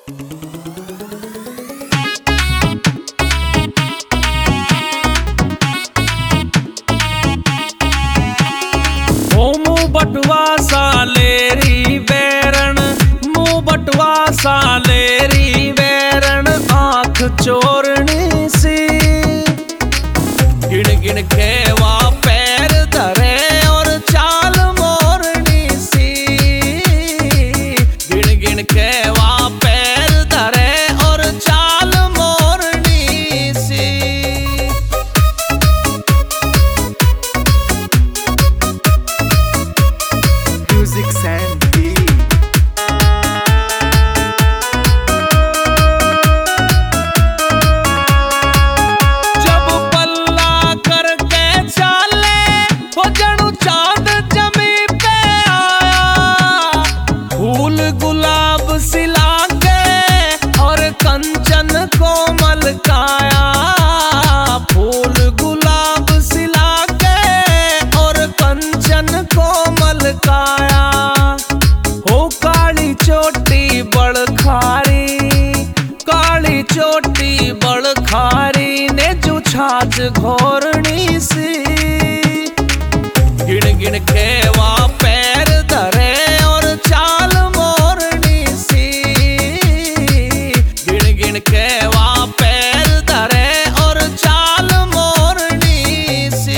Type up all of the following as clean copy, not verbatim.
बटवा सालेरी बैरण, मुँह बटवा सालेरी बैरण, आँख चोरनी सी। गिन गिन के वा पैर धरे और चाल मोरनी सी। गिन गिन के वा पैर धरे और चाल मोरनी सी। Music Sandy। जब पल्ला करके चाले वो जणु चांद जमी पे आया। फूल गुलाब सिला के और कंचन कोमल काया। फूल गुलाब सिला के और कंचन कोमल काया। हो काली चोटी बड़ खारी, काली चोटी बड़ खारी ने जो छाछ घोरनी सी। गिन गिन के वा पैर धरे और चाल मोरनी सी। गिन गिन के वा पैर धरे और चाल मोरनी सी।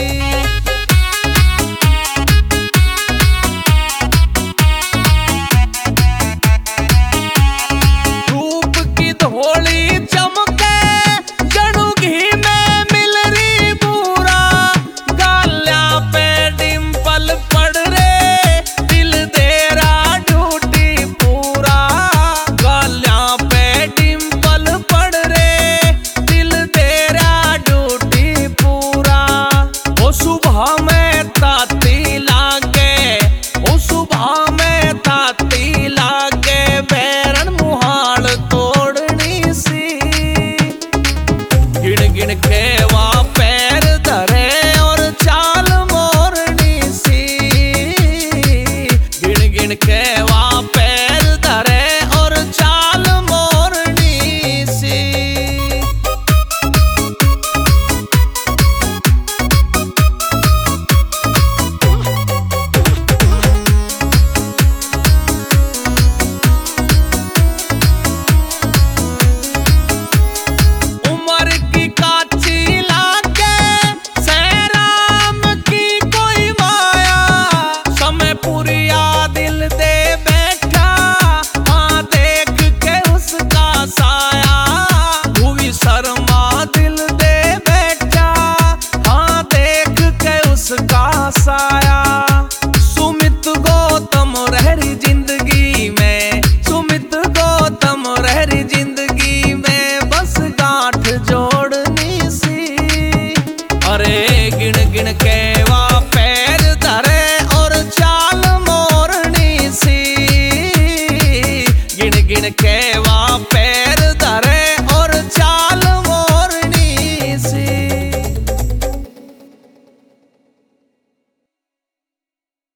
धूप की धोली चमके जणु घी में मिलरी बूरा। गाल्या पे डिंपल पड़ रे दिल तेरा ढूंढी पूरा। गाल्या पे डिंपल पड़ रे दिल तेरा ढूंढी पूरा। ओ सुबह में ताती लागे, ओ सुबह में ताती लागे, बैरन मुहाल तोड़नी सी। गिन गिन के वा पैर धरे और चाल मोरनी सी। गिन गिन के वा पैर धरे और चाल मोरनी सी। उम्र की काची लागे सैराम की कोई माया। समय पुरिया दिल दे बैठा, हाँ देख के उसका साया। भूवी शर्मा दिल दे बैठा, हाँ देख के उसका साया। सुमित गौतम रहरी जिंदगी में, सुमित गौतम रहरी जिंदगी में, बस गांठ जोड़नी सी। अरे गिन गिन के वा पैर धरे और चाल मोरनी सी। गिन गिन के वा पैर